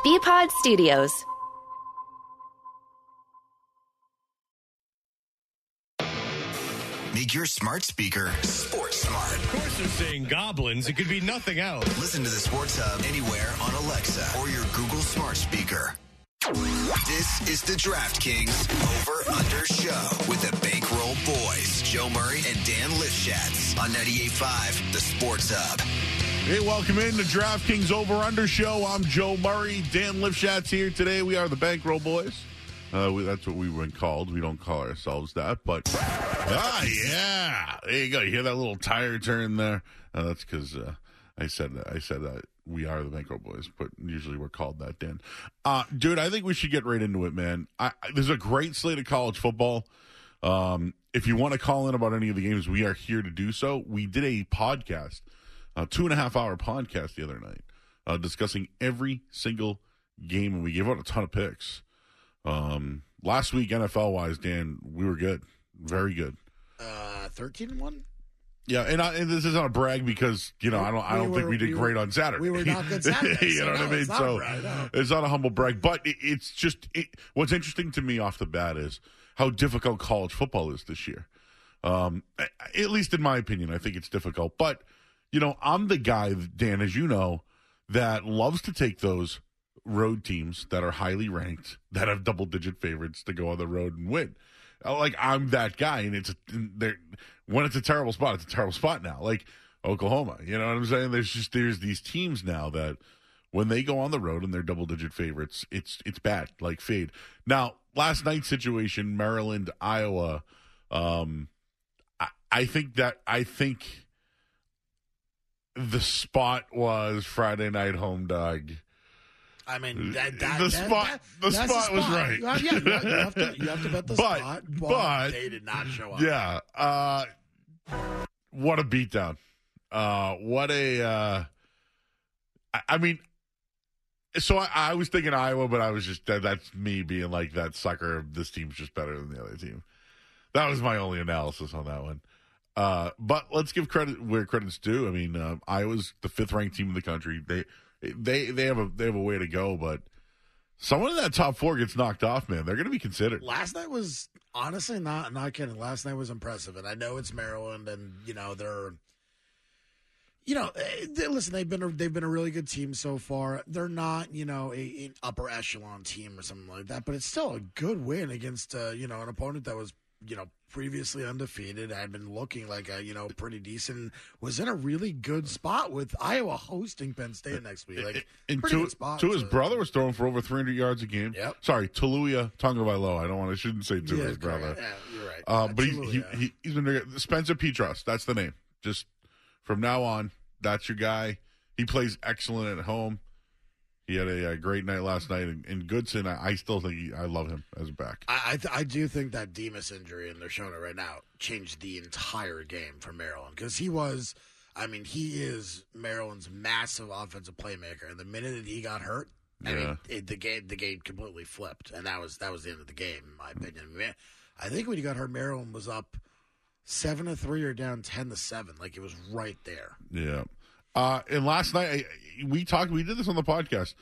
BPod Studios. Make your smart speaker Sports Smart. Of course they're saying goblins. It could be nothing else. Listen to the Sports Hub anywhere on Alexa or your Google smart speaker. This is the DraftKings Over-Under Show with the Bankroll Boys, Joe Murray and Dan Lifshatz on 98.5, the Sports Hub. Hey, welcome in to DraftKings Over-Under Show. I'm Joe Murray. Dan Lifshatz here today. We are the Bankroll Boys. That's what we've been called. We don't call ourselves that, but yeah, there you go. You hear that little tire turn there? That's because I said that we are the Bankroll Boys, but usually we're called that, Dan. Dude, I think we should get right into it, man. There's a great slate of college football. If you want to call in about any of the games, we are here to do so. We did a podcast, a 2.5-hour podcast the other night, discussing every single game, and we gave out a ton of picks. Last week, NFL-wise, Dan, we were good. Very good. 13-1? Yeah, and this isn't a brag because, I don't think we did great on Saturday. We were not good Saturday. You know what I mean? So it's not a humble brag, but it's just what's interesting to me off the bat is how difficult college football is this year. At least in my opinion, I think it's difficult. But, I'm the guy, Dan, as you know, that loves to take those road teams that are highly ranked, that have double-digit favorites to go on the road and win. Like, I'm that guy, and when it's a terrible spot, it's a terrible spot now. Like Oklahoma, you know what I'm saying? There's these teams now that when they go on the road and they're double-digit favorites, it's bad, like fade. Now, last night's situation, Maryland, Iowa, I think the spot was Friday night home dog. I mean, the spot was right. Yeah, you have to bet the spot, but they did not show up. Yeah. What a beatdown. So I was thinking Iowa, but I was just, that's me being like that sucker. This team's just better than the other team. That was my only analysis on that one. But let's give credit where credit's due. I mean, Iowa's the 5th ranked team in the country. They have a way to go, but someone in that top 4 gets knocked off, man. They're going to be considered. Last night was honestly not kidding. Last night was impressive, and I know it's Maryland, and they're, listen, they've been a really good team so far. They're not an upper echelon team or something like that, but it's still a good win against an opponent that was previously undefeated, had been looking like a pretty decent, was in a really good spot with Iowa hosting Penn State next week. Like, and pretty good spot. His brother was throwing for over 300 yards a game. Yep. Sorry, Tuluia Tagovailoa. I shouldn't say to his brother. Yeah, you're right. But he's been Spencer Petras. That's the name. Just from now on, that's your guy. He plays excellent at home. He had a great night last night, and Goodson, I still think I love him as a back. I do think that Demas injury, and they're showing it right now, changed the entire game for Maryland, because he is Maryland's massive offensive playmaker, and the minute that he got hurt, the game completely flipped, and that was the end of the game, in my opinion. I think when he got hurt, Maryland was up 7-3 or down 10-7, like it was right there. Yeah. And last night, we did this on the podcast.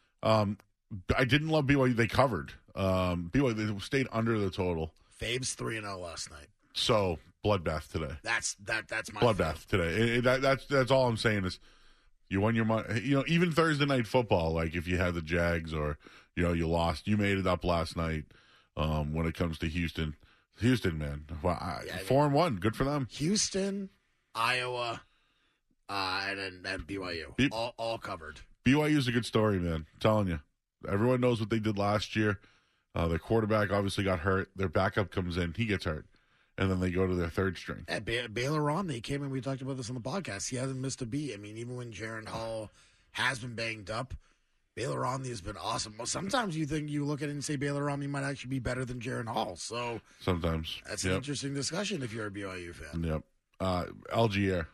I didn't love BYU. They covered. BYU, they stayed under the total. Fabe's 3-0 last night. So, bloodbath today. That's my bloodbath today. That's all I'm saying is you won your money. Even Thursday night football, like if you had the Jags or, you lost, you made it up last night when it comes to Houston. Houston, man. 4-1. Good for them. Houston, Iowa, and BYU. All covered. BYU's a good story, man. I'm telling you. Everyone knows what they did last year. Their quarterback obviously got hurt. Their backup comes in. He gets hurt. And then they go to their third string. Baylor Romney came in. We talked about this on the podcast. He hasn't missed a beat. I mean, even when Jaron Hall has been banged up, Baylor Romney has been awesome. Well, sometimes you look at it and say Baylor Romney might actually be better than Jaron Hall. So sometimes that's an interesting discussion if you're a BYU fan. Yep. Algier.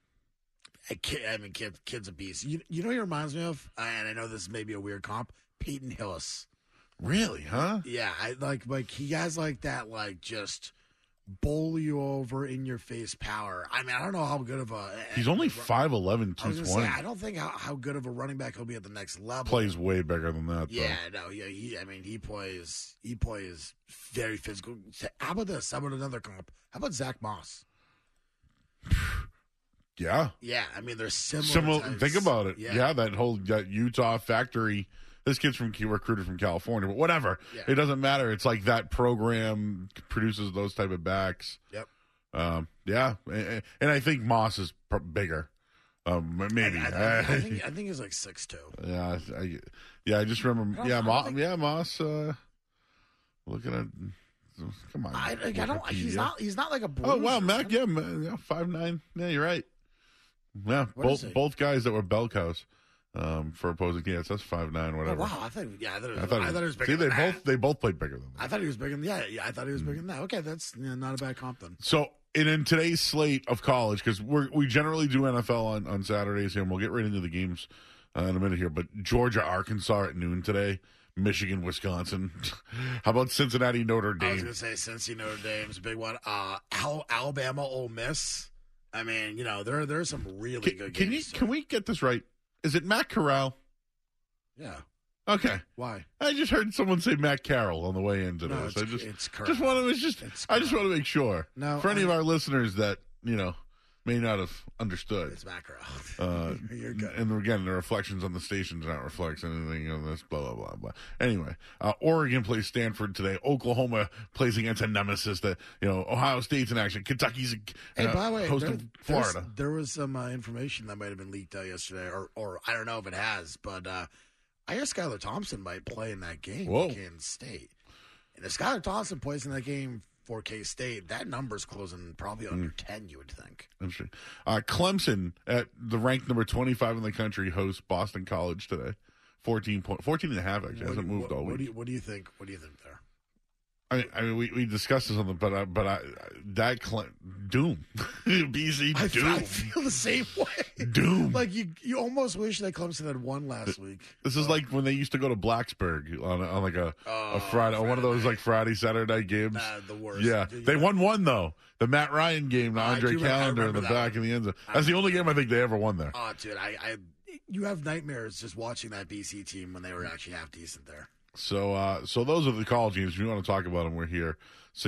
Kid's a beast. You know he reminds me of, and I know this may be a weird comp, Peyton Hillis. Really, huh? Yeah, like he has like that, like just bowl you over in your face power. I mean, I don't know how good of a. He's only 5'11", I was 220. gonna say, I don't think how good of a running back he'll be at the next level. Plays way bigger than that, though. Yeah, no, yeah. He plays very physical. How about this? How about another comp? How about Zach Moss? Yeah. Yeah, I mean, they're similar types. Think about it. Yeah, that Utah factory. This kid's recruited from California, but whatever. Yeah. It doesn't matter. It's like that program produces those type of backs. Yep. Yeah, and I think Moss is bigger. Maybe. I think he's like 6'2". Yeah, I just remember. Moss. Looking at. Come on. He's not like a. Oh wow, Mac. Yeah, 5'9". Yeah, you're right. Yeah, both guys that were bell cows for opposing teams. That's 5'9", whatever. Oh, wow, I thought it was bigger than that. They both played bigger than that. I thought he was bigger than I thought he was bigger than that. Okay, that's not a bad comp then. So, and in today's slate of college, because we generally do NFL on Saturdays here, and we'll get right into the games in a minute here. But Georgia, Arkansas at noon today. Michigan, Wisconsin. How about Cincinnati, Notre Dame? I was going to say Cincy, Notre Dame's a big one. Alabama, Ole Miss. I mean, there are some really good games. Can we get this right? Is it Matt Corral? Yeah. Okay. Why? I just heard someone say Matt Carroll on the way into this. It's Corral. I just want to make sure. No, for any of our listeners that may not have understood. It's Matt Corral. You're good. And again, the reflections on the station do not reflect anything on this. Blah blah blah blah. Anyway, Oregon plays Stanford today. Oklahoma plays against a nemesis that Ohio State's in action. Kentucky's by the way, hosting Florida. There was some information that might have been leaked out yesterday, or I don't know if it has, but I guess Skylar Thompson might play in that game for Kansas State. And if Skylar Thompson plays in that game for K-State, that number's closing probably under 10, you would think. Interesting. Clemson, at the ranked number 25 in the country, hosts Boston College today. 14 and a half, actually. Hasn't moved all week. What do you think? What do you think there? I mean, we discussed this on the, Doom, BC Doom. I feel the same way. Doom. Like you almost wish that Clemson had won last week. This is like when they used to go to Blacksburg on like a Friday, on one of those like Friday, Saturday night games. The worst. Yeah, they won one though. The Matt Ryan game, the Andre Callender in the back in the end zone. That's the only game I think they ever won there. Oh, dude, you have nightmares just watching that BC team when they were actually half decent there. So those are the college games. If you want to talk about them, we're here,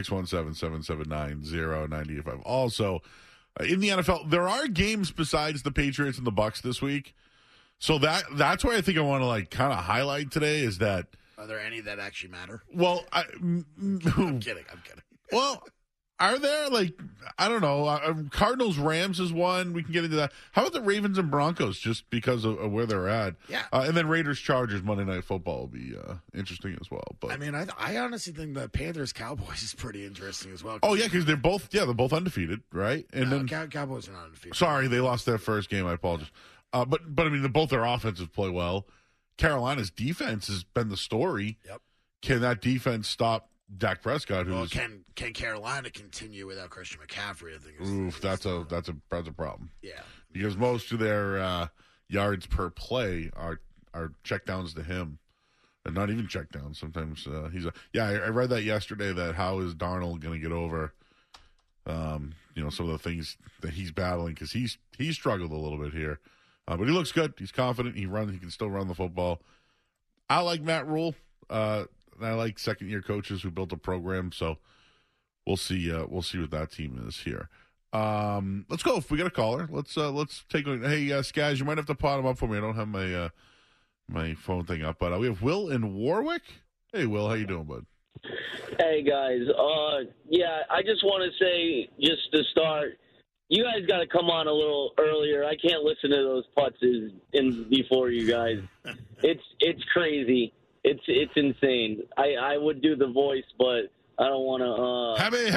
617-779-0985. Also, in the NFL, there are games besides the Patriots and the Bucs this week. So that's where I think I want to kind of highlight today is that. Are there any that actually matter? Well, I'm kidding. Well, are there, I don't know, Cardinals Rams is one. We can get into that. How about the Ravens and Broncos, just because of where they're at? Yeah. And then Raiders Chargers Monday Night Football will be interesting as well. But I mean, I honestly think the Panthers Cowboys is pretty interesting as well. Oh yeah, because they're both undefeated, right? And then Cowboys are not undefeated. Sorry, they lost their first game. I apologize. But I mean, both their offenses play well. Carolina's defense has been the story. Yep. Can that defense stop Dak Prescott? Can Carolina continue without Christian McCaffrey? I think. That's a problem. Yeah. Because most of their yards per play are checkdowns to him, and not even checkdowns. Sometimes I read that yesterday. That how is Darnold going to get over, some of the things that he's battling because he's struggled a little bit here, but he looks good. He's confident. He can still run the football. I like Matt Rule. I like second-year coaches who built a program, so we'll see. We'll see what that team is here. Let's go. If we got a caller, let's take. Hey, Skaz, you might have to pot him up for me. I don't have my phone thing up, but we have Will in Warwick. Hey, Will, how you doing, bud? Hey guys. I just want to say, just to start, you guys got to come on a little earlier. I can't listen to those putzes before you guys. It's crazy. It's insane. I would do the voice, but I don't want to. Happy.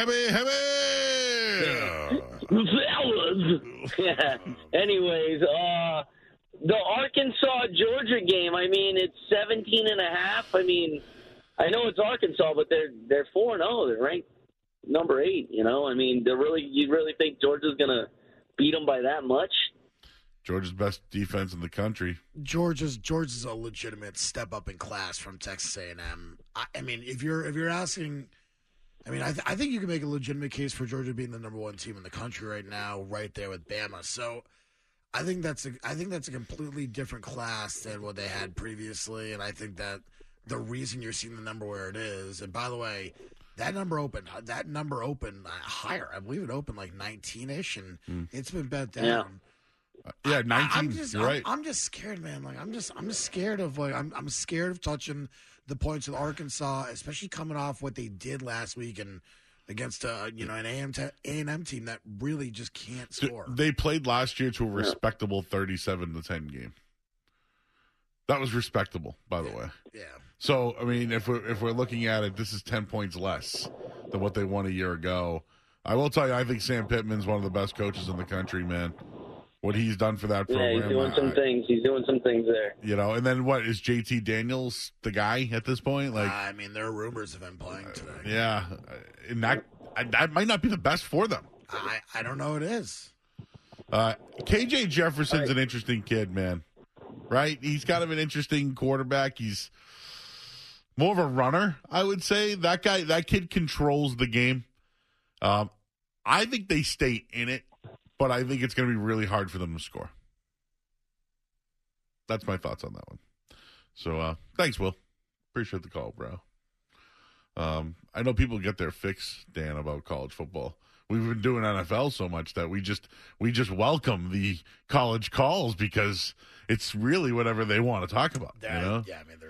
Fellas. Yeah. Anyways, the Arkansas-Georgia game, I mean, it's 17.5. I mean, I know it's Arkansas, but they're 4-0. They're ranked number 8, I mean, you really think Georgia's going to beat them by that much? Georgia's best defense in the country. Georgia's a legitimate step up in class from Texas A&M. I mean, if you're asking I mean, I think you can make a legitimate case for Georgia being the number one team in the country right now, right there with Bama. So I think that's a completely different class than what they had previously, and I think that the reason you're seeing the number where it is, and by the way, that number opened higher. I believe it opened like 19-ish, and it's been bet down. Yeah, 19. You're right. I'm just scared, man. Like I'm just scared of I'm scared of touching the points with Arkansas, especially coming off what they did last week and against an A&M team that really just can't score. They played last year to a respectable 37-10 game. That was respectable, by the way. Yeah. So, I mean, if we're looking at it, this is 10 points less than what they won a year ago. I will tell you, I think Sam Pittman's one of the best coaches in the country, man. What he's done for that program. Yeah, he's doing some things. He's doing some things there. You know, and then what, is JT Daniels the guy at this point? Like, I mean, there are rumors of him playing today. Yeah, and that might not be the best for them. I don't know. It is. KJ Jefferson's an interesting kid, man. Right? He's kind of an interesting quarterback. He's more of a runner, I would say. That kid controls the game. I think they stay in it, but I think it's going to be really hard for them to score. That's my thoughts on that one. So, thanks, Will. Appreciate the call, bro. I know people get their fix, Dan, about college football. We've been doing NFL so much that we just welcome the college calls because it's really whatever they want to talk about. You know? Yeah, I mean,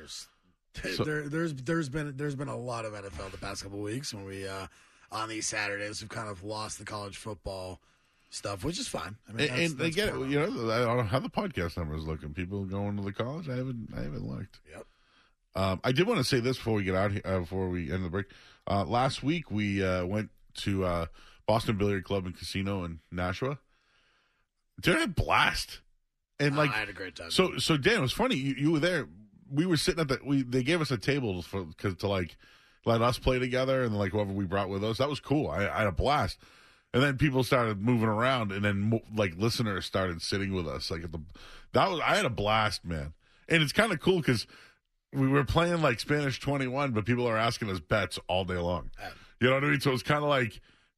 there's been a lot of NFL the past couple of weeks when we on these Saturdays we've kind of lost the college football stuff, which is fine. I mean, and they get it. You know, I don't know how the podcast numbers looking. People going to the college. I haven't looked. Yep. I did want to say this before we get out here, before we end the break. Last week we went to Boston Billiard Club and Casino in Nashua. Dude, I had a blast. And I had a great time. So Dan, it was funny. You were there. We were sitting at they gave us a table to like let us play together, and like whoever we brought with us. That was cool. I had a blast. And then people started moving around, and then like listeners started sitting with us. Like I had a blast, man. And it's kind of cool because we were playing like Spanish 21, but people are asking us bets all day long. You know what I mean? So it's kind of like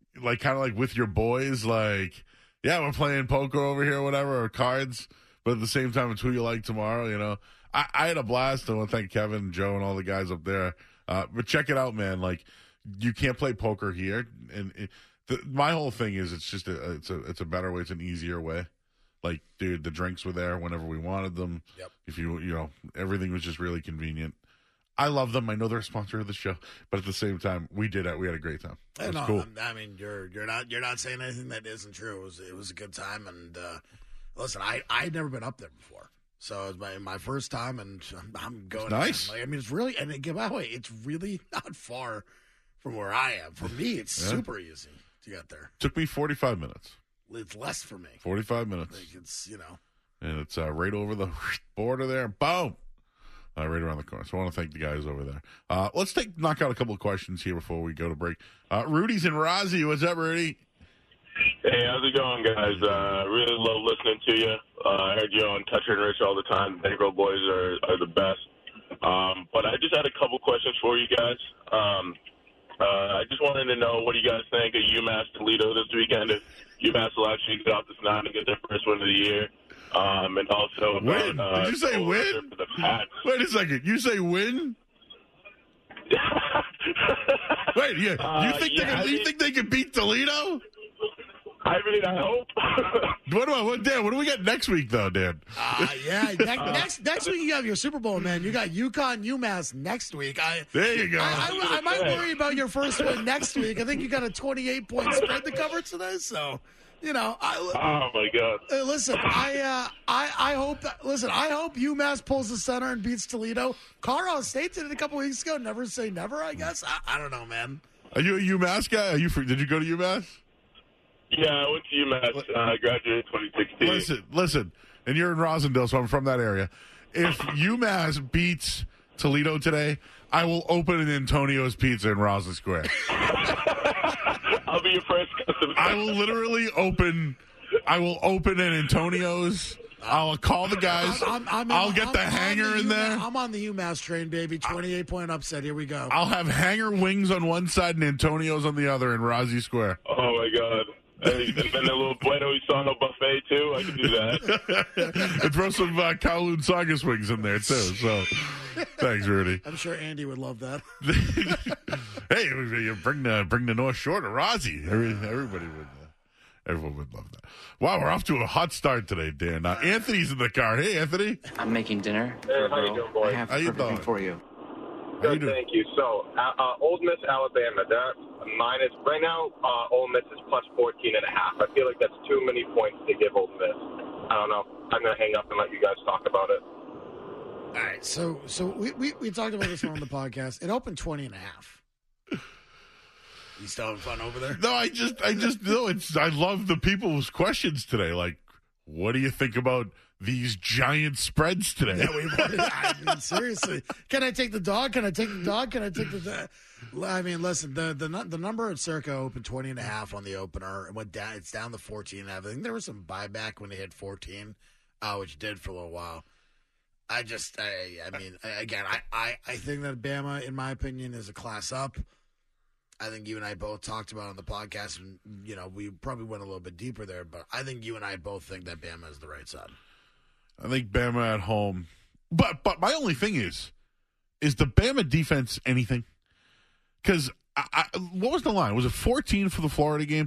with your boys, like, yeah, we're playing poker over here, or whatever, or cards. But at the same time, it's who you like tomorrow. You know, I had a blast. I want to thank Kevin and Joe and all the guys up there. But check it out, man. Like, you can't play poker here, and my whole thing is it's just it's a better way. It's an easier way. Like, dude, the drinks were there whenever we wanted them. Yep. If you know, everything was just really convenient. I love them. I know they're a sponsor of the show, but at the same time, we had a great time. It was cool. I mean, you're not saying anything that isn't true. It was a good time, and listen, I'd never been up there before, so it was my first time, and I'm going. It's nice. Like, I mean, it's really, and by the way, it's really not far from where I am. For me, it's super easy to get there. Took me 45 minutes. It's less for me. 45 minutes. Like it's and it's right over the border there. Boom. Right around the corner. So I want to thank the guys over there. Let's knock out a couple of questions here before we go to break. Rudy's in Rossi. What's up, Rudy? Hey, how's it going, guys? Really love listening to you. I heard you on Toucher and Rich all the time. Bankroll boys are the best. But I just had a couple questions for you guys. I just wanted to know, what do you guys think of UMass Toledo this weekend? If UMass will actually get off the snot and get their first win of the year. And also win? Did you say win? Wait a second. You say win? Wait, yeah. You think they can beat Toledo? I hope. What do we got next week, though, Dan? Next week you have your Super Bowl, man. You got UConn, UMass next week. There you go. I might worry about your first one next week. I think you got a 28-point spread to cover today, so. Oh my God! Listen, I hope UMass pulls the center and beats Toledo. Colorado State did it a couple weeks ago. Never say never, I guess. I don't know, man. Are you a UMass guy? Did you go to UMass? Yeah, I went to UMass. I graduated in 2016. Listen, and you're in Rosendale, so I'm from that area. If UMass beats Toledo today, I will open an Antonio's Pizza in Roslyn Square. I'll be your first customer. I will open an Antonio's I'll call the guys. I'll get the hanger in there. I'm on the UMass train, baby. 28-point upset. Here we go. I'll have hanger wings on one side and Antonio's on the other in Rossi Square. Oh, my God. Hey, and then a little Bueno Isano buffet, too. I can do that. And throw some Kowloon Saugus wings in there, too. So, thanks, Rudy. I'm sure Andy would love that. Hey, you bring the North Shore to Rossi. Everybody would. Everyone would love that. Wow, we're off to a hot start today, Dan. Anthony's in the car. Hey, Anthony. I'm making dinner. Hey, how you doing, boy? I have How you everything doing? for you. Good, thank you. So, Ole Miss, Alabama, that minus, right now, Ole Miss is plus 14.5. I feel like that's too many points to give Ole Miss. I don't know. I'm going to hang up and let you guys talk about it. All right, so we talked about this on the podcast. It opened 20.5. You still having fun over there? No, I just know I love the people's questions today. Like, what do you think about these giant spreads today? Yeah, I mean, seriously. Can I take the dog? Can I take the dog? Can I take the I mean, listen, the number at Circa opened 20.5 on the opener. It went down. It's down to 14.5. I think there was some buyback when they hit 14, which did for a little while. I mean, again, I think that Bama, in my opinion, is a class up. I think you and I both talked about it on the podcast, and, you know, we probably went a little bit deeper there, but I think you and I both think that Bama is the right side. I think Bama at home. But my only thing is the Bama defense anything? Because what was the line? Was it 14 for the Florida game?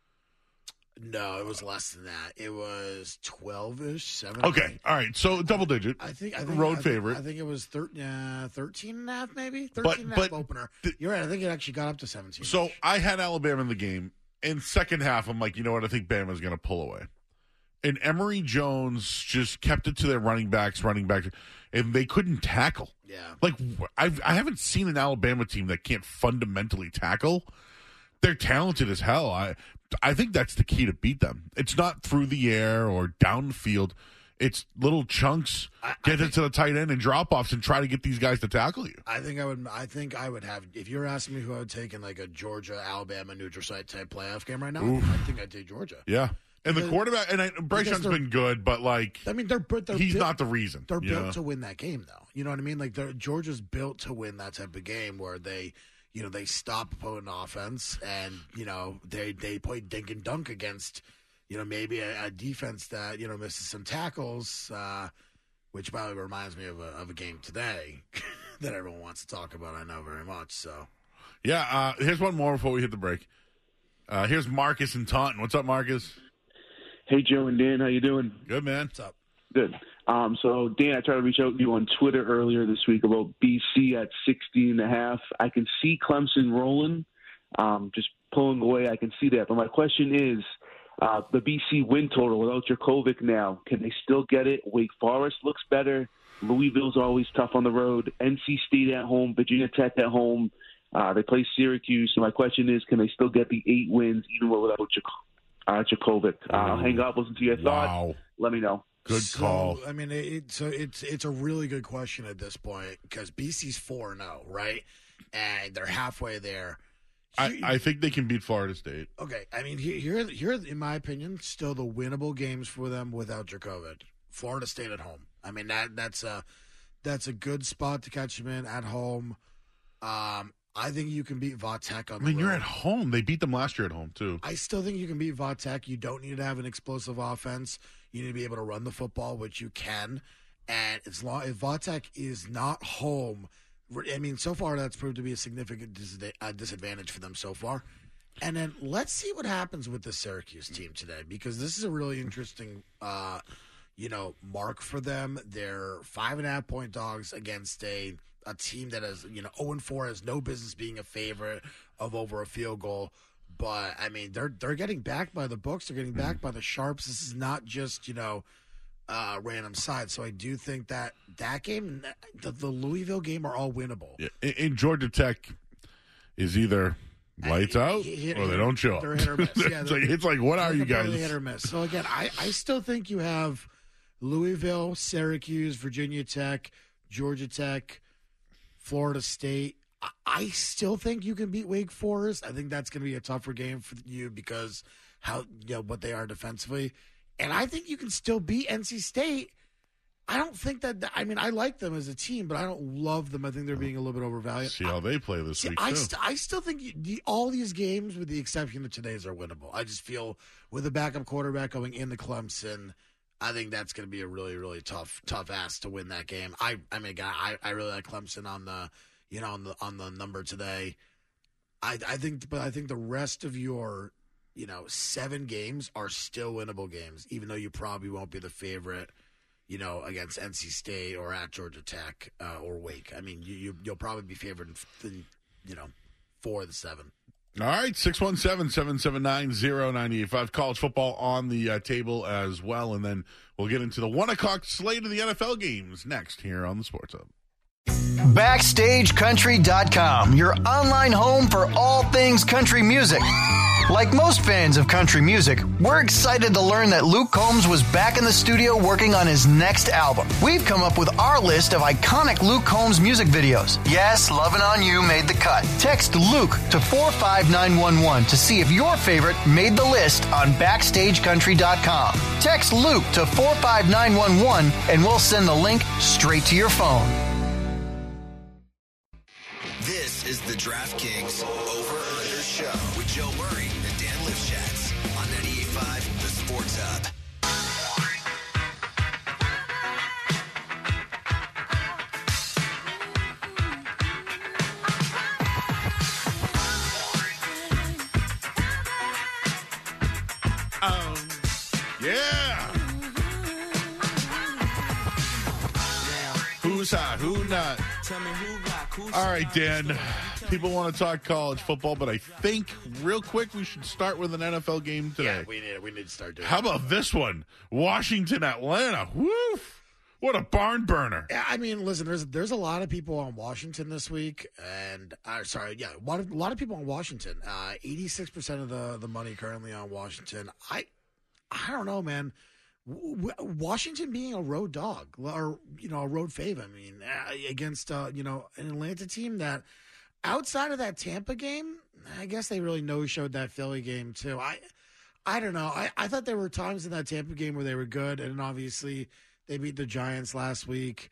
No, it was less than that. It was 12-ish, 7. Okay, all right. So double digit. I think road favorite. I think it was 13.5 maybe. 13.5 opener. You're right. I think it actually got up to 17. So I had Alabama in the game. In second half, I'm like, you know what? I think Bama's going to pull away. And Emory Jones just kept it to their running backs, and they couldn't tackle. Yeah. Like, I haven't seen an Alabama team that can't fundamentally tackle. They're talented as hell. I think that's the key to beat them. It's not through the air or down the field. It's little chunks, get it to the tight end and drop-offs and try to get these guys to tackle you. I think I would have, if you're asking me who I would take in like a Georgia, Alabama, neutral site type playoff game right now, I think I'd take Georgia. Yeah. And the quarterback, and Bryce Young's been good, but like, I mean, he's not the reason. They're built to win that game, though. You know what I mean? Like, Georgia's built to win that type of game where they stop opponent offense and, they play dink and dunk against, maybe a defense that, misses some tackles, which probably reminds me of a game today that everyone wants to talk about, I know very much, so. Yeah, here's one more before we hit the break. Here's Marcus in Taunton. What's up, Marcus? Hey, Joe and Dan, how you doing? Good, man. What's up? Good. So, Dan, I tried to reach out to you on Twitter earlier this week about BC at 16.5. I can see Clemson rolling, just pulling away. I can see that. But my question is, the BC win total without Djokovic now, can they still get it? Wake Forest looks better. Louisville's always tough on the road. NC State at home. Virginia Tech at home. They play Syracuse. So my question is, can they still get the 8 wins even without Djokovic? I'll hang up, listen to your thoughts. Let me know. Good call. I mean, it's a really good question at this point because BC's 4-0, right? And they're halfway there. I think they can beat Florida State. Okay, I mean, here, in my opinion, still the winnable games for them without Djokovic. Florida State at home. I mean, that's a good spot to catch them in at home. I think you can beat Vatek on the road. You're at home. They beat them last year at home, too. I still think you can beat Vatek. You don't need to have an explosive offense. You need to be able to run the football, which you can. And if Vatek is not home, I mean, so far that's proved to be a significant disadvantage for them so far. And then let's see what happens with the Syracuse team today, because this is a really interesting, mark for them. They're 5.5-point dogs against a team that is, 0-4, has no business being a favorite of over a field goal. But, I mean, they're getting backed by the books. They're getting backed by the sharps. This is not just, random side. So I do think that game, the Louisville game, are all winnable. Yeah. In Georgia Tech is either lights out or they don't show up. They're hit or miss. Yeah, it's like, what are you guys? Hit or miss. So, again, I still think you have Louisville, Syracuse, Virginia Tech, Georgia Tech, Florida State. I still think you can beat Wake Forest. I think that's going to be a tougher game for you because what they are defensively. And I think you can still beat NC State. I don't think that – I mean, I like them as a team, but I don't love them. I think they're being a little bit overvalued. See how they play this week, too. I still think all these games, with the exception of today's, are winnable. I just feel with a backup quarterback going into Clemson, I think that's going to be a really, really tough ask to win that game. I mean, I really like Clemson on the on the number today. I think the rest of your 7 games are still winnable games, even though you probably won't be the favorite. Against NC State or at Georgia Tech or Wake. I mean, you'll probably be favored in 4 of the 7. All right, 617-779-0985. College football on the table as well, and then we'll get into the 1 o'clock slate of the NFL games next here on the Sports Hub. BackstageCountry.com, your online home for all things country music. Like most fans of country music, we're excited to learn that Luke Combs was back in the studio working on his next album. We've come up with our list of iconic Luke Combs music videos. Yes, Lovin' On You made the cut. Text Luke to 45911 to see if your favorite made the list on BackstageCountry.com. Text Luke to 45911 and we'll send the link straight to your phone. This is the DraftKings Over-Under Show with Joe Murray and Dan Lifshatz on 98.5 The Sports Hub. Yeah. Who's hot? Who not? All right, Dan. People want to talk college football, but I think real quick we should start with an NFL game today. Yeah, we need to start doing. How about this one? Washington, Atlanta. Woof! What a barn burner. Yeah, I mean, listen, there's a lot of people on Washington this week, and a lot of people on Washington. 86% of the money currently on Washington. I don't know, man. Washington being a road dog or a road fave. I mean, against an Atlanta team that outside of that Tampa game, I guess they really no-showed that Philly game too. I don't know. I thought there were times in that Tampa game where they were good, and obviously they beat the Giants last week.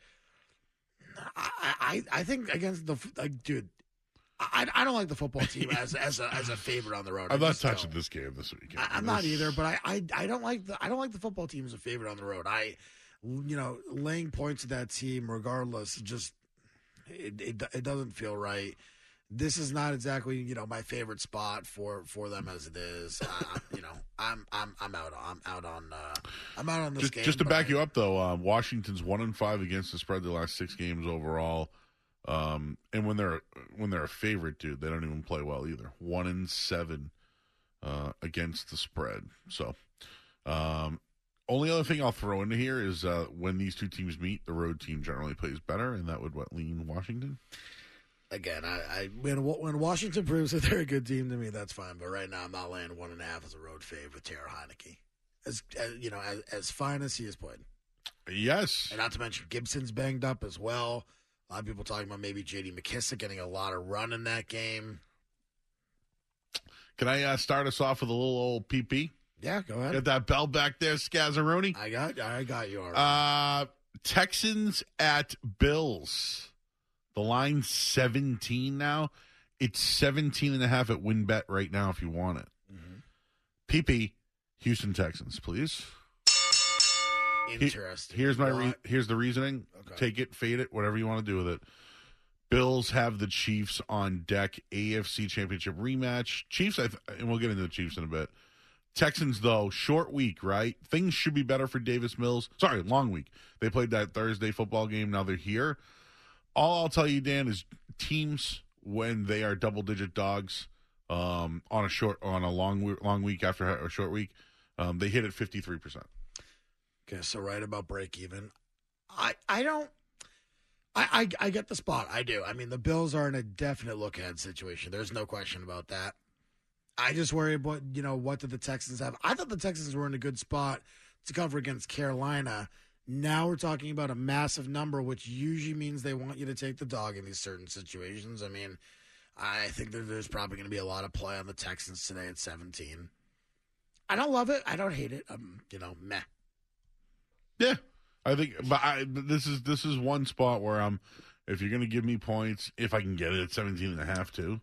I think against dude. I don't like the football team as a favorite on the road. I'm not touching this game this weekend. I'm not either, but I don't like the football team as a favorite on the road. Laying points to that team, regardless, just it doesn't feel right. This is not exactly my favorite spot for them as it is. I'm out on this game. Just to back you up though, Washington's 1-5 against the spread the last 6 games overall. And when they're a favorite, dude, they don't even play well either. 1-7 against the spread. So, only other thing I'll throw into here is when these two teams meet, the road team generally plays better, and that would lean Washington. Again, when Washington proves that they're a good team to me, that's fine. But right now, I'm not laying 1.5 as a road fave with Taylor Heineke, as fine as he has played. Yes, and not to mention Gibson's banged up as well. A lot of people talking about maybe J.D. McKissick getting a lot of run in that game. Can I start us off with a little old PP? Yeah, go ahead. Got that bell back there, Scazzaroni? I got you all right. Texans at Bills. The line's 17 now. It's 17.5 at WinBet right now if you want it. Mm-hmm. PP, Houston Texans, please. Interesting. Here's the reasoning. Okay. Take it, fade it, whatever you want to do with it. Bills have the Chiefs on deck. AFC Championship rematch. Chiefs, and we'll get into the Chiefs in a bit. Texans, though, short week, right? Things should be better for Davis Mills. Sorry, long week. They played that Thursday football game. Now they're here. All I'll tell you, Dan, is teams, when they are double-digit dogs on a long week after a short week, they hit at 53%. Okay, so right about break even. I get the spot. I do. I mean, the Bills are in a definite look-ahead situation. There's no question about that. I just worry about, what did the Texans have? I thought the Texans were in a good spot to cover against Carolina. Now we're talking about a massive number, which usually means they want you to take the dog in these certain situations. I mean, I think that there's probably going to be a lot of play on the Texans today at 17. I don't love it. I don't hate it. Meh. Yeah, I think, but this is one spot where if you're going to give me points, if I can get it at 17.5 too,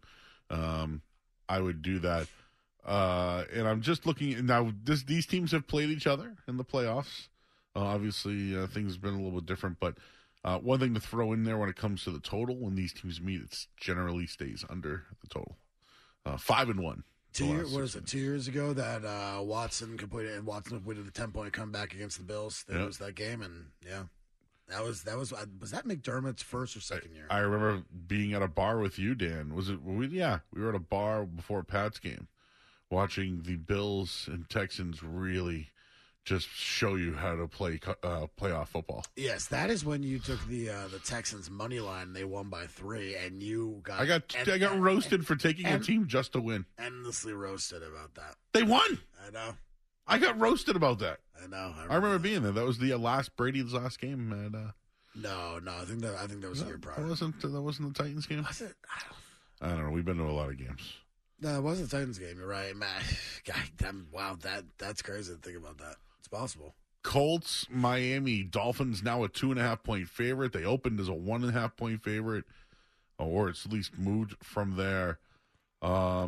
I would do that. And I'm just looking now. These teams have played each other in the playoffs. Obviously, things have been a little bit different, but one thing to throw in there when it comes to the total, when these teams meet, it generally stays under the total. 5-1. 2 years ago that Watson completed a 10-point comeback against the Bills. They lose that game, and was that McDermott's first or second year? I remember being at a bar with you, Dan. We were at a bar before Pat's game, watching the Bills and Texans really just show you how to play playoff football. Yes, that is when you took the Texans money line. They won by 3, and you got. I got roasted for taking a team just to win. Endlessly roasted about that. They won. I know. I got roasted about that. I know. I remember being there. That was the Brady's last game. And, no. I think that was the year prior. That wasn't the Titans game. Was it? I don't know. We've been to a lot of games. No, it wasn't the Titans game. You're right, man. Wow, that's crazy to think about that. It's possible. Colts, Miami, Dolphins now a 2.5-point favorite. They opened as a 1.5-point favorite, or it's at least moved from there. I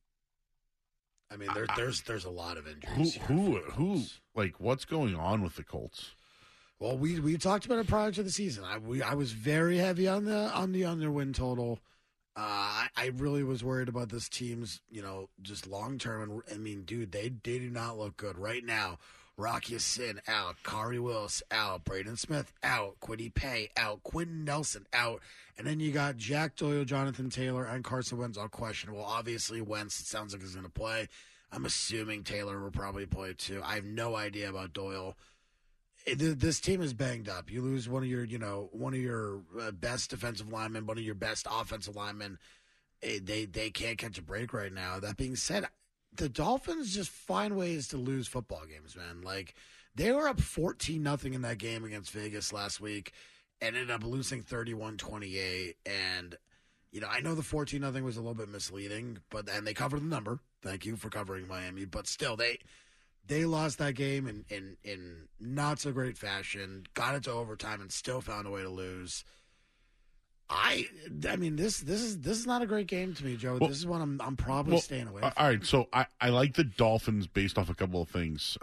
mean, there's a lot of injuries. Who? Like, what's going on with the Colts? Well, we talked about it prior to the season. I was very heavy on the under win total. I really was worried about this team's, just long term. And I mean, dude, they do not look good right now. Rocky Sin out, Kari Willis out, Braden Smith out, Kwity Paye out, Quentin Nelson out, and then you got Jack Doyle, Jonathan Taylor, and Carson Wentz all questionable. Obviously, Wentz, it sounds like he's going to play. I'm assuming Taylor will probably play too. I have no idea about Doyle. This team is banged up. You lose one of your best defensive linemen, one of your best offensive linemen. They can't catch a break right now. That being said, the Dolphins just find ways to lose football games, man. Like, they were up 14-0 in that game against Vegas last week, ended up losing 31-28. And, I know the 14-0 was a little bit misleading, and they covered the number. Thank you for covering Miami. But still, they lost that game in not so great fashion, got it to overtime, and still found a way to lose. I mean, this is not a great game to me, Joe. This is one I'm probably staying away from. All right, so I like the Dolphins based off a couple of things.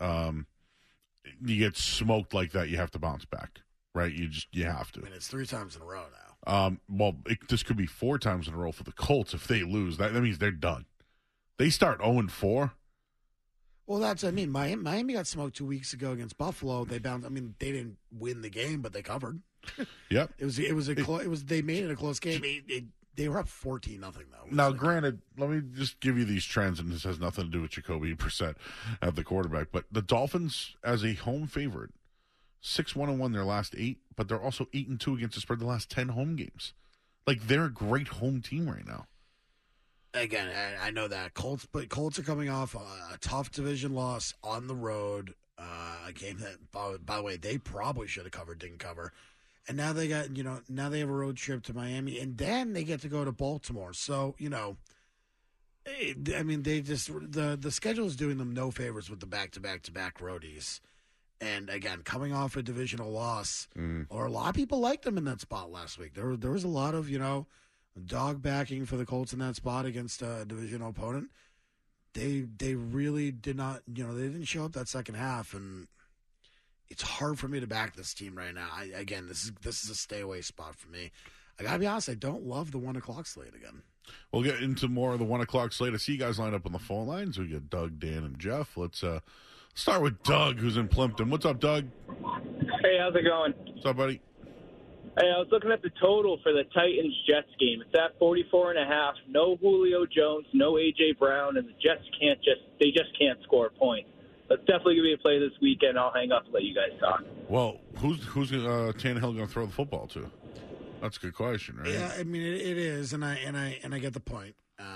You get smoked like that, you have to bounce back, right? You have to. I mean, it's 3 times in a row now. This could be 4 times in a row for the Colts if they lose. That means they're done. They start 0-4. Well, Miami got smoked 2 weeks ago against Buffalo. They bounced. I mean, they didn't win the game, but they covered. Yep. They made it a close game. They were up 14-0 though. Now, granted, let me just give you these trends, and this has nothing to do with Jacoby Brissett at the quarterback. But the Dolphins, as a home favorite, 6-1-1 their last 8, but they're also 8-2 against the spread the last 10 home games. Like, they're a great home team right now. Again, I know that Colts are coming off a tough division loss on the road. A game that, by the way, they probably should have covered, didn't cover. And now they got, now they have a road trip to Miami, and then they get to go to Baltimore. So, I mean, they just, the schedule is doing them no favors with the back-to-back-to-back roadies. And again, coming off a divisional loss, or a lot of people liked them in that spot last week. There was a lot of, dog backing for the Colts in that spot against a divisional opponent. They really did not, they didn't show up that second half, and it's hard for me to back this team right now. This is a stay away spot for me. I gotta be honest, I don't love the 1:00 slate again. We'll get into more of the 1:00 slate. I see you guys lined up on the phone lines. We got Doug, Dan, and Jeff. Let's start with Doug, who's in Plimpton. What's up, Doug? Hey, how's it going? What's up, buddy? Hey, I was looking at the total for the Titans-Jets game. It's at 44.5. No Julio Jones, no A.J. Brown, and the Jets just can't score a point. That's definitely going to be a play this weekend. I'll hang up and let you guys talk. Well, who's Tannehill going to throw the football to? That's a good question, right? Yeah, I mean it is, and I get the point.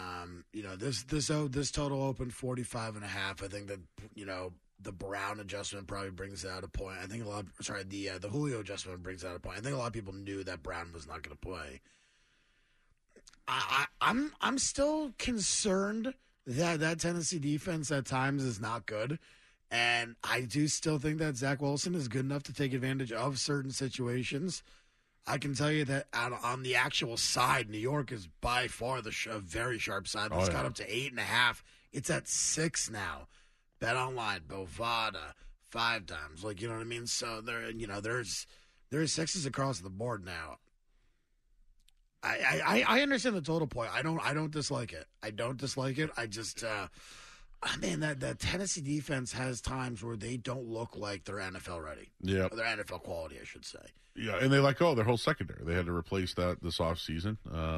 This total opened 45.5. I think that the Brown adjustment probably brings out a point. I think the Julio adjustment brings out a point. I think a lot of people knew that Brown was not going to play. I'm still concerned that Tennessee defense at times is not good. And I do still think that Zach Wilson is good enough to take advantage of certain situations. I can tell you that on the actual side, New York is by far the very sharp side. It's got up to 8.5. It's at 6 now. Bet online, Bovada, 5 times. Like, you know what I mean? So there's 6s across the board now. I understand the total point. I don't dislike it. I don't dislike it. I just that Tennessee defense has times where they don't look like they're NFL ready. Yeah. Or they're NFL quality, I should say. Yeah, and they let go of their whole secondary. They had to replace that this offseason.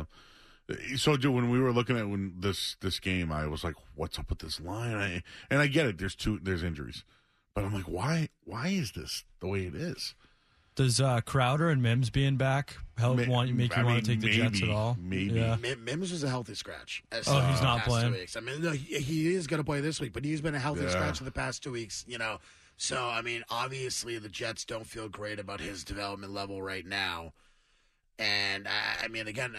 So, when we were looking at this game, I was like, "What's up with this line?" And I get it. There's injuries, but I'm like, "Why is this the way it is?" Does Crowder and Mims being back make you want to take the Jets at all? Maybe. Yeah. Mims was a healthy scratch. He's not playing. 2 weeks. I mean, no, he is going to play this week, but he's been a healthy scratch for the past 2 weeks. So I mean, obviously the Jets don't feel great about his development level right now. And I mean, again,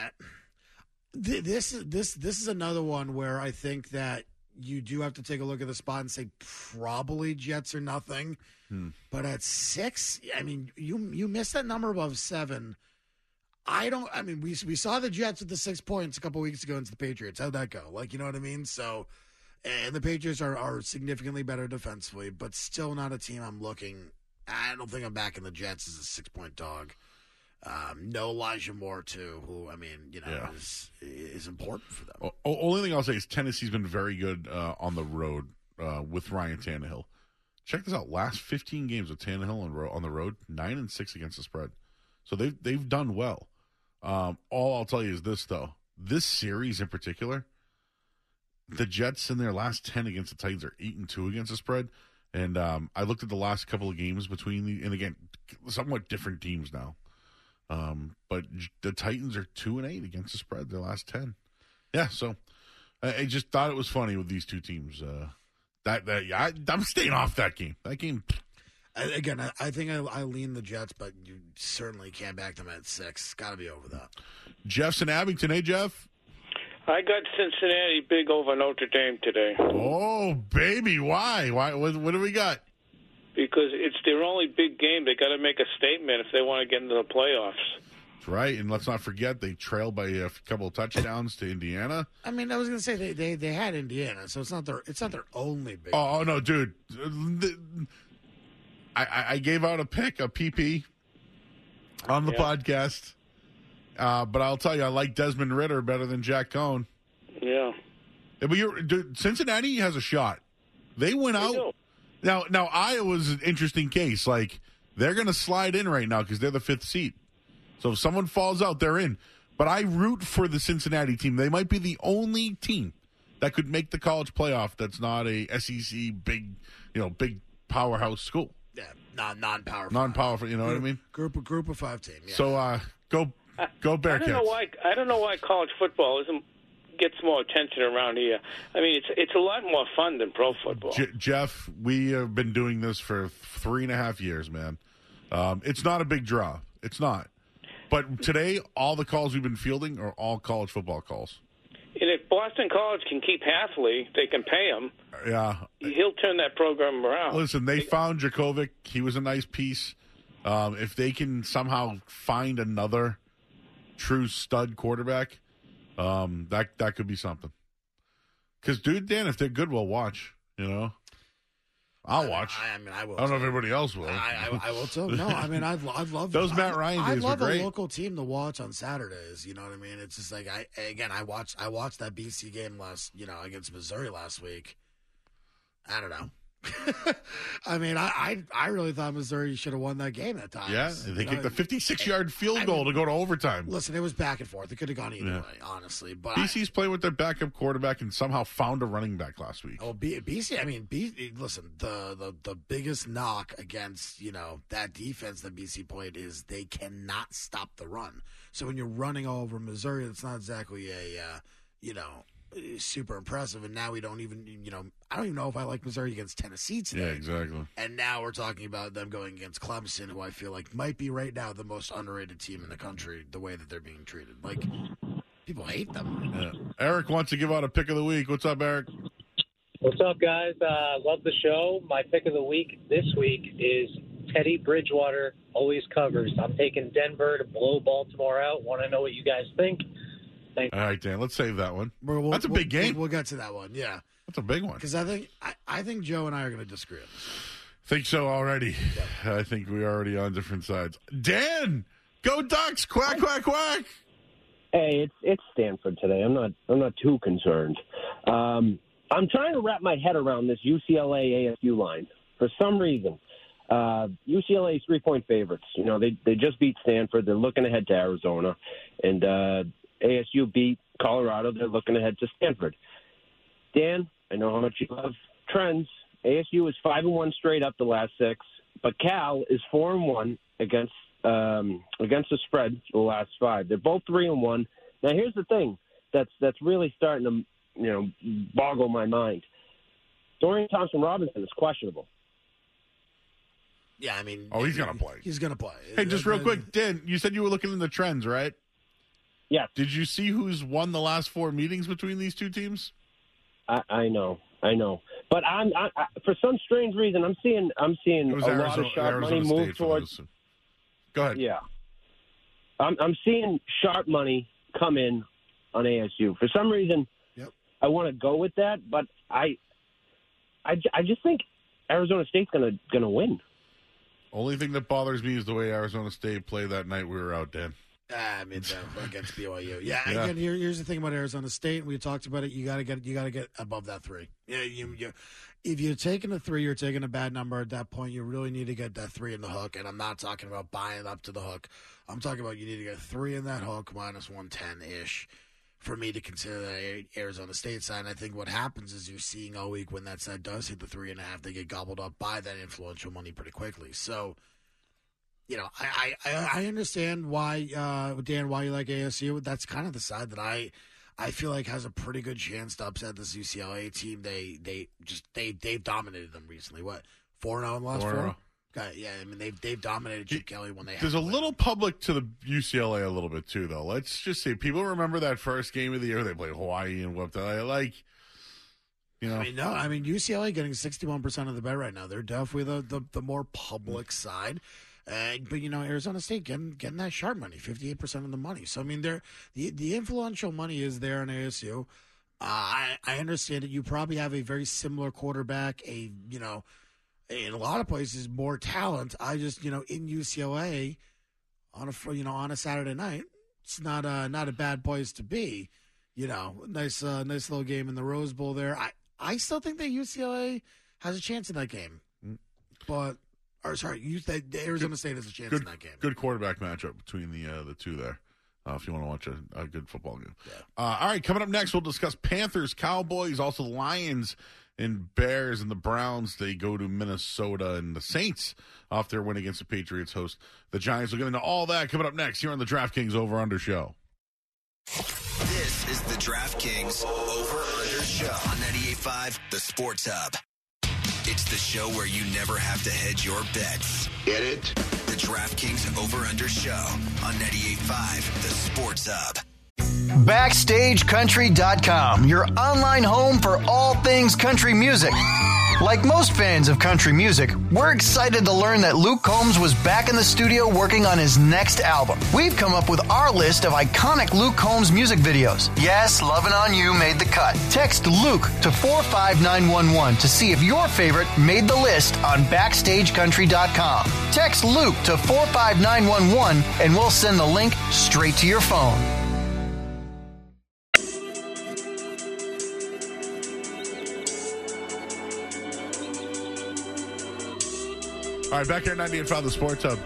this is another one where I think that you do have to take a look at the spot and say probably Jets or nothing. But at 6, I mean, you missed that number above 7. We saw the Jets with the 6 points a couple weeks ago against the Patriots. How'd that go? Like, you know what I mean? So, and the Patriots are significantly better defensively, but still not a team I'm looking. I don't think I'm backing the Jets as a 6-point dog. No Elijah Moore, too, who, I mean, is important for them. Only thing I'll say is Tennessee's been very good on the road with Ryan Tannehill. Check this out. Last 15 games with Tannehill on the road, 9-6 against the spread. So they've done well. All I'll tell you is this, though. This series in particular, the Jets in their last 10 against the Titans are 8-2 against the spread. And I looked at the last couple of games and again, somewhat different teams now. But the Titans are 2-8 against the spread their last 10. Yeah, so I just thought it was funny with these two teams. I'm staying off that game. That game. Again, I think I lean the Jets, but you certainly can't back them at 6. Got to be over that. Jeff's in Abington. Hey, Jeff. I got Cincinnati big over Notre Dame today. Oh, baby. Why? What do we got? Because it's their only big game. They got to make a statement if they want to get into the playoffs. That's right, and let's not forget they trailed by a couple of touchdowns to Indiana. I mean, I was going to say they had Indiana, so it's not their only big. Oh no, dude! I gave out a PP on the podcast, but I'll tell you, I like Desmond Ridder better than Jack Cohn. Yeah, but Cincinnati has a shot. They went out. Now Iowa's an interesting case. Like, they're going to slide in right now because they're the 5th seed. So if someone falls out, they're in. But I root for the Cincinnati team. They might be the only team that could make the college playoff that's not a SEC big powerhouse school. Yeah, non-powerful. Non-powerful, you know what I mean? Group of 5 team. Yeah. So go Bearcats. I don't know why college football gets more attention around here. I mean, it's a lot more fun than pro football. Jeff, we have been doing this for 3.5 years, man. It's not a big draw. It's not. But today, all the calls we've been fielding are all college football calls. And if Boston College can keep Halfley, they can pay him. Yeah. He'll turn that program around. Listen, they found Djokovic. He was a nice piece. If they can somehow find another true stud quarterback, that could be something. Because, dude, Dan, if they're good, we'll watch, I'll watch. I will. I don't know if everybody else will. I will too. No, I mean, I'd love those Matt Ryan days. I'd love were great. a local team to watch on Saturdays. You know what I mean? It's just like I watched that BC game against Missouri last week. I don't know. I mean, I really thought Missouri should have won that game at times. Yeah, they kicked a 56-yard field goal to go to overtime. Listen, it was back and forth. It could have gone either way, honestly. But BC's playing with their backup quarterback and somehow found a running back last week. Oh, BC. I mean, listen, the biggest knock against that defense that BC played is they cannot stop the run. So when you're running all over Missouri, it's not exactly a super impressive. And now we don't even, I don't even know if I like Missouri against Tennessee today. Yeah, exactly. And now we're talking about them going against Clemson, who I feel like might be right now the most underrated team in the country, the way that they're being treated. Like, People hate them. Yeah. Eric wants to give out a pick of the week. What's up, Eric? What's up, guys? Love the show. My pick of the week this week is Teddy Bridgewater always covers. I'm taking Denver to blow Baltimore out. Want to know what you guys think? Thanks. All right, Dan, let's save that one. That's a big game. We'll get to that one, yeah. That's a big one. Because I think Joe and I are going to disagree on this. Think so already. Yep. I think we're already on different sides. Dan, go Ducks! Quack, quack, quack! Hey, it's Stanford today. I'm not too concerned. I'm trying to wrap my head around this UCLA ASU line. For some reason, UCLA is 3-point favorites. You know, they just beat Stanford. They're looking ahead to Arizona, and ASU beat Colorado. They're looking ahead to Stanford. Dan, I know how much you love trends. ASU is 5-1 straight up the last 6, but Cal is 4-1 against the spread the last 5. They're both 3-1. Now, here's the thing that's really starting to boggle my mind. Dorian Thompson-Robinson is questionable. Yeah, I mean... Oh, he's going to play. He's going to play. Hey, just real quick, Dan, you said you were looking in the trends, right? Yeah. Did you see who's won the last 4 meetings between these two teams? I know. But I'm for some strange reason, I'm seeing a lot of sharp money move towards... Go ahead. Yeah. I'm seeing sharp money come in on ASU. For some reason, yep. I want to go with that, but I just think Arizona State's gonna win. Only thing that bothers me is the way Arizona State played that night we were out, Dan. I mean, against BYU. Yeah. Again, here's the thing about Arizona State. We talked about it. You got to get above that 3. Yeah, if you're taking a 3, you're taking a bad number. At that point, you really need to get that 3 in the hook. And I'm not talking about buying up to the hook. I'm talking about you need to get 3 in that hook minus 110-ish for me to consider that Arizona State side. And I think what happens is you're seeing all week when that side does hit the 3.5, they get gobbled up by that influential money pretty quickly. So. You know, I understand why, Dan, why you like ASU. That's kind of the side that I feel like has a pretty good chance to upset this UCLA team. They've dominated them recently. What, 4-0 in the last 4? Okay, yeah, I mean they've dominated Chip Kelly when they. There's a little public to the UCLA a little bit too, though. Let's just say people remember that first game of the year they played Hawaii and whooped like. You know. I mean UCLA getting 61% of the bet right now. They're definitely the more public side. But Arizona State getting that sharp money, 58% of the money. So I mean, the influential money is there in ASU. I understand it. You probably have a very similar quarterback. In a lot of places more talent. I just in UCLA on a Saturday night, it's not a bad place to be. Nice little game in the Rose Bowl there. I still think that UCLA has a chance in that game, but. Arizona State has a chance in that game. Good quarterback matchup between the two there. If you want to watch a good football game. Yeah. All right, coming up next, we'll discuss Panthers, Cowboys, also Lions and Bears and the Browns. They go to Minnesota, and the Saints off their win against the Patriots host the Giants. We'll get into all that coming up next here on the DraftKings Over Under Show. This is the DraftKings Over Under Show on 98.5 The Sports Hub. It's the show where you never have to hedge your bets. Get it? The DraftKings Over Under Show on 98.5 The Sports Hub. BackstageCountry.com, your online home for all things country music. Like most fans of country music, we're excited to learn that Luke Combs was back in the studio working on his next album. We've come up with our list of iconic Luke Combs music videos. Yes, Lovin' On You made the cut. Text Luke to 45911 to see if your favorite made the list on BackstageCountry.com. Text Luke to 45911 and we'll send the link straight to your phone. All right, back here at 98.5 The Sports Hub.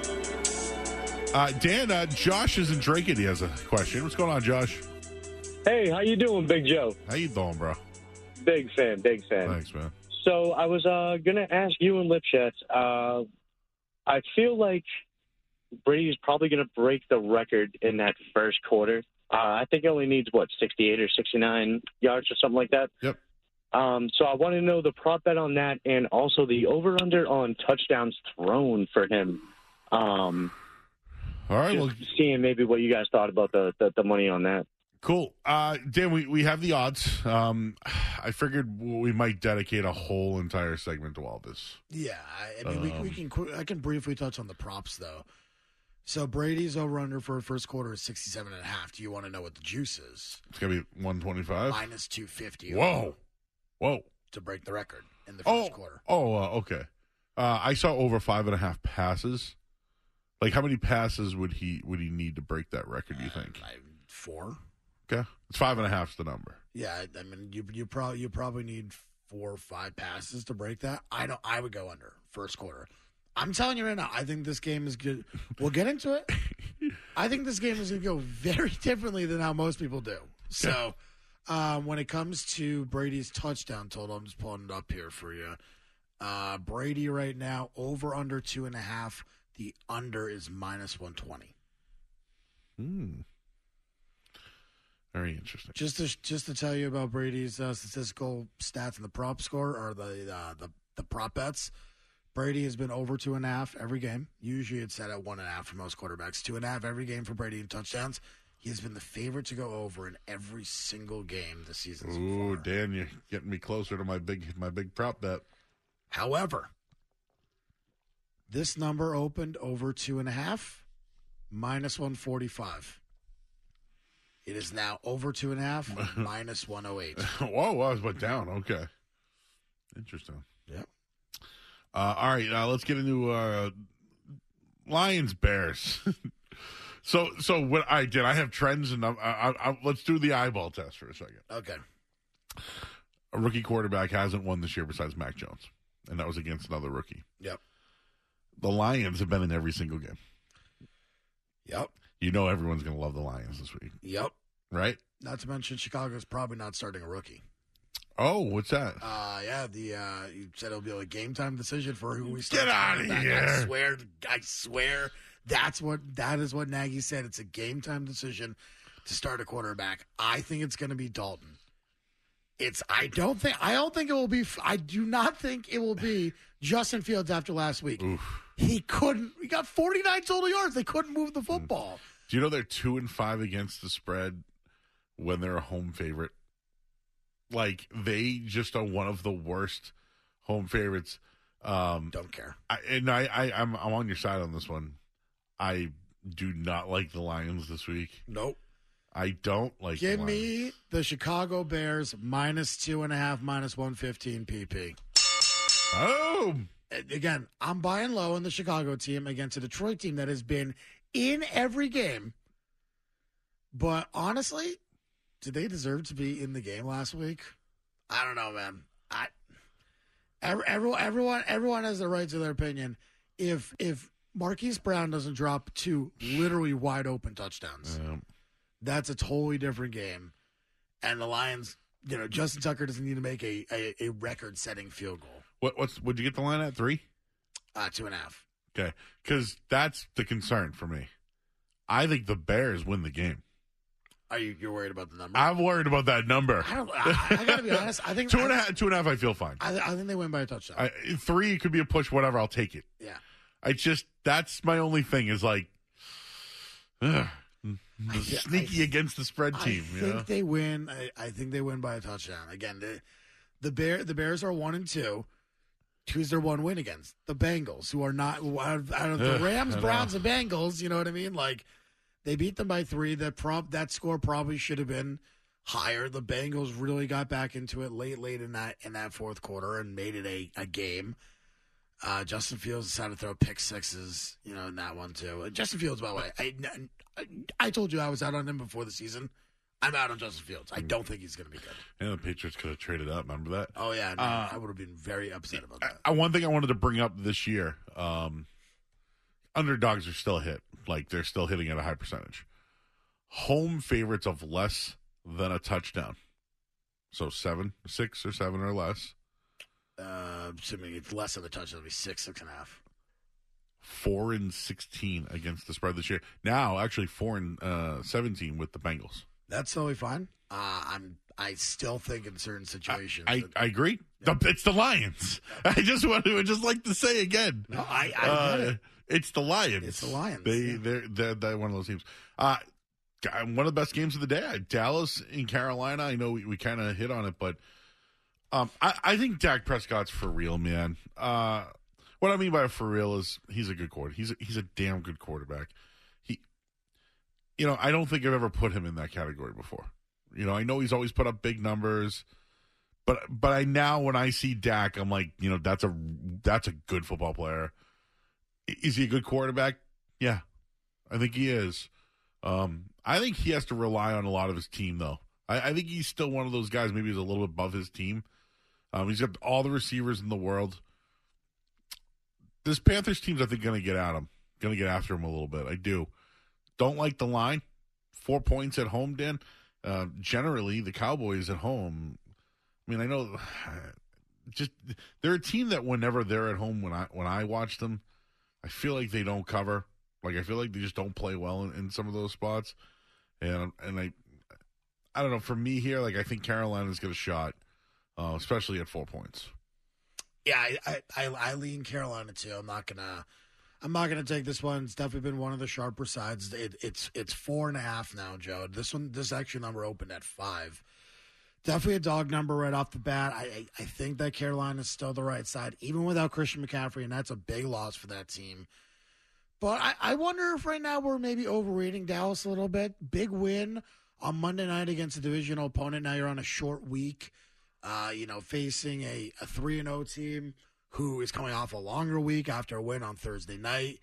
Dan, Josh isn't drinking. He has a question. What's going on, Josh? Hey, how you doing, Big Joe? How you doing, bro? Big fan. Thanks, man. So I was going to ask you and Lipschitz. I feel like Brady's probably going to break the record in that first quarter. I think he only needs, 68 or 69 yards or something like that? Yep. So I want to know the prop bet on that and also the over-under on touchdowns thrown for him. All right. Well, seeing maybe what you guys thought about the money on that. Cool. Dan, we have the odds. I figured we might dedicate a whole entire segment to all this. Yeah, I mean, I can briefly touch on the props, though. So Brady's over-under for first quarter is 67.5. Do you want to know what the juice is? It's going to be 125? Minus 250. Whoa. To break the record in the first quarter. Okay. I saw over 5.5 passes. Like, how many passes would he need to break that record, you think? 4. Okay. It's 5.5 is the number. Yeah, I mean, you probably need 4 or 5 passes to break that. I would go under first quarter. I'm telling you right now, I think this game is good. We'll get into it. I think this game is going to go very differently than how most people do. So, when it comes to Brady's touchdown total, I'm just pulling it up here for you. Brady right now, over under 2.5. The under is minus 120. Very interesting. Just to tell you about Brady's statistical stats and the prop score, or the prop bets. Brady has been over 2.5 every game. Usually it's set at 1.5 for most quarterbacks. 2.5 every game for Brady in touchdowns. He has been the favorite to go over in every single game this season so far. Dan, you're getting me closer to my big prop bet. However, this number opened over 2.5, minus 145. It is now over 2.5, minus 108. Whoa, I went down. Okay. Interesting. Yep. All right, let's get into Lions Bears. So what I did, I have trends, and let's do the eyeball test for a second. Okay. A rookie quarterback hasn't won this year besides Mac Jones, and that was against another rookie. Yep. The Lions have been in every single game. Yep. You know everyone's going to love the Lions this week. Yep. Right? Not to mention Chicago's probably not starting a rookie. Oh, what's that? You said it'll be a game time decision for who we start. Get out of here! I swear, that is what Nagy said. It's a game time decision to start a quarterback. I think it's going to be Dalton. I don't think it will be. I do not think it will be Justin Fields after last week. Oof. He got 49 total yards. They couldn't move the football. Do you know they're 2-5 against the spread when they're a home favorite? Like, they just are one of the worst home favorites. Don't care. I'm on your side on this one. I do not like the Lions this week. Nope. I don't like Give the Lions. me the Chicago Bears minus 2.5, minus 115 PP. Oh! Again, I'm buying low on the Chicago team against a Detroit team that has been in every game. But honestly, did they deserve to be in the game last week? I don't know, man. Everyone has the right to their opinion. If Marquise Brown doesn't drop 2 literally wide open touchdowns, that's a totally different game. And the Lions, Justin Tucker doesn't need to make a record-setting field goal. Would you get the line at 3? 2.5. Okay, because that's the concern for me. I think the Bears win the game. You're worried about the number? I'm worried about that number. I gotta be honest. I think 2.5. I feel fine. I think they win by a touchdown. 3 could be a push. Whatever. I'll take it. Yeah. That's my only thing is like, sneaky against the spread team. I think they win. I think they win by a touchdown. Again, the Bears are 1-2. Who's their one win against? The Bengals, who are not out of the Rams, Browns, and Bengals. You know what I mean? Like, they beat them by 3. That score probably should have been higher. The Bengals really got back into it late in that fourth quarter and made it a game. Justin Fields decided to throw pick sixes, in that one too. Justin Fields, by the way, I told you I was out on him before the season. I'm out on Justin Fields. I don't think he's going to be good. Yeah, the Patriots could have traded up. Remember that? Oh, yeah. No, I would have been very upset about that. One thing I wanted to bring up this year, underdogs are still hit. Like, they're still hitting at a high percentage. Home favorites of less than a touchdown. So 6 or 7 or less. Assuming it's less than a touchdown, it'll be 6.5. 4-16 against the spread this year. Now, actually 4-17 with the Bengals. That's totally fine. I still think in certain situations. I agree. Yeah. It's the Lions. I would just like to say again. No, I get it. It's the Lions. It's the Lions. They're one of those teams. one of the best games of the day. Dallas in Carolina. I know we kind of hit on it, but I think Dak Prescott's for real, man. What I mean by for real is he's a good quarterback. He's a damn good quarterback. I don't think I've ever put him in that category before. I know he's always put up big numbers, but I now when I see Dak, I'm like, that's a good football player. Is he a good quarterback? Yeah, I think he is. I think he has to rely on a lot of his team, though. I think he's still one of those guys. Maybe he's a little bit above his team. He's got all the receivers in the world. This Panthers team's, I think, going to get at him, going to get after him a little bit. I do. Don't like the line. 4 points at home, Dan. Generally, the Cowboys at home. I mean, I know, just they're a team that whenever they're at home, when I watch them, I feel like they don't cover. Like I feel like they just don't play well in some of those spots. And I don't know. For me here, like I think Carolina's got a shot, especially at 4 points. Yeah, I lean Carolina too. I'm not gonna take this one. It's definitely been one of the sharper sides. It's 4.5 now, Joe. This actual number opened at 5. Definitely a dog number right off the bat. I think that Carolina's still the right side, even without Christian McCaffrey, and that's a big loss for that team. But I wonder if right now we're maybe overrating Dallas a little bit. Big win on Monday night against a divisional opponent. Now you're on a short week, facing a 3-0 team who is coming off a longer week after a win on Thursday night.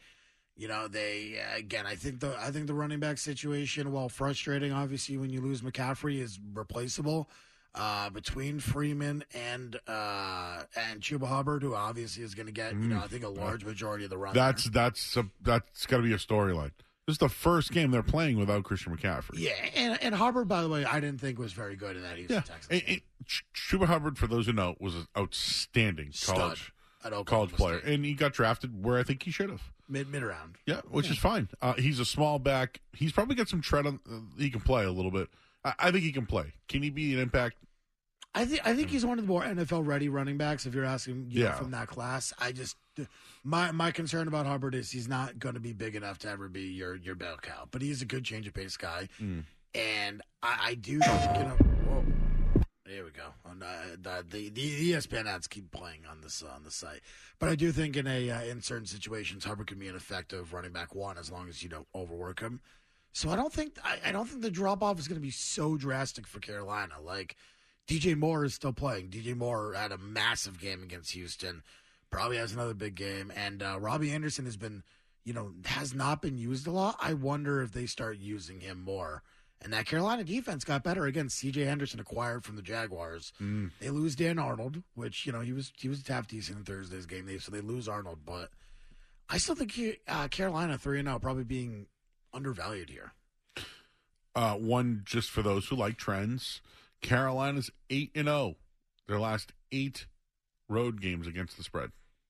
I think the running back situation, while frustrating, obviously when you lose McCaffrey, is replaceable. Between Freeman and Chuba Hubbard, who obviously is going to get, I think a large majority of the run. That's got to be a storyline. This is the first game they're playing without Christian McCaffrey. Yeah, and Hubbard, by the way, I didn't think was very good in that Houston Texans game. Chuba Hubbard, for those who know, was an outstanding college player, and he got drafted where I think he should have. Mid round. Yeah, which is fine. He's a small back. He's probably got some tread on. He can play a little bit. I think he can play. Can he be an impact? I think he's one of the more NFL ready running backs. If you're asking, from that class, my concern about Hubbard is he's not going to be big enough to ever be your bell cow. But he's a good change of pace guy, and I do think whoa. There we go. The ESPN ads keep playing on the site, but I do think in certain situations Hubbard can be an effective running back one as long as you don't overwork him. So I don't think the drop off is going to be so drastic for Carolina. Like DJ Moore is still playing. DJ Moore had a massive game against Houston. Probably has another big game, and Robbie Anderson has not been used a lot. I wonder if they start using him more. And that Carolina defense got better. Again, C.J. Henderson acquired from the Jaguars. They lose Dan Arnold, which, he was half decent in Thursday's game. So they lose Arnold. But I still think Carolina 3-0 probably being undervalued here. One, just for those who like trends, Carolina's 8-0. Their last 8 road games against the spread.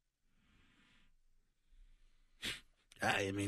I mean,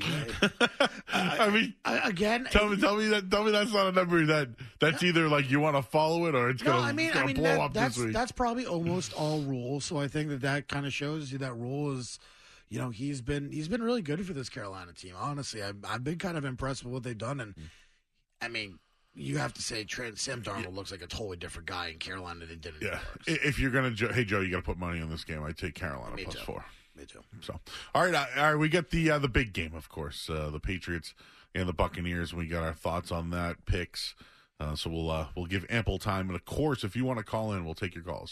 again, tell me that's not a number that's either like you want to follow it or it's gonna blow up this week. That's probably almost all Rule. So I think that kind of shows you that Rule is, he's been really good for this Carolina team. Honestly, I've been kind of impressed with what they've done, and I mean, you have to say Sam Darnold looks like a totally different guy in Carolina than did in New York. If you're gonna, hey Joe, you got to put money on this game. I'd take Carolina Me plus too. 4. Me too. So, all right, we get the big game, of course, the Patriots and the Buccaneers. We got our thoughts on that, picks. So we'll give ample time, and of course, if you want to call in, we'll take your calls.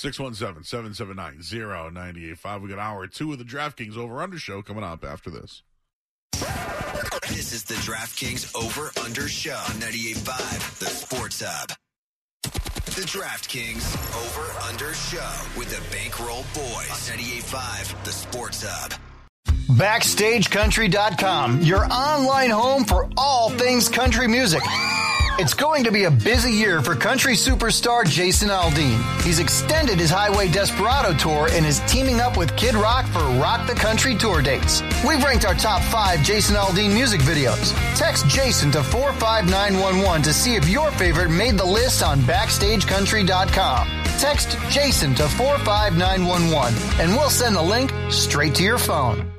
617-779-0985. We got hour 2 of the DraftKings Over Under Show coming up after this. This is the DraftKings Over Under Show on 98.5, the Sports Hub. The DraftKings Over Under Show with the Bankroll Boys on 98.5, the Sports Hub. BackstageCountry.com, your online home for all things country music. It's going to be a busy year for country superstar Jason Aldean. He's extended his Highway Desperado tour and is teaming up with Kid Rock for Rock the Country tour dates. We've ranked our top 5 Jason Aldean music videos. Text Jason to 45911 to see if your favorite made the list on BackstageCountry.com. Text Jason to 45911 and we'll send the link straight to your phone.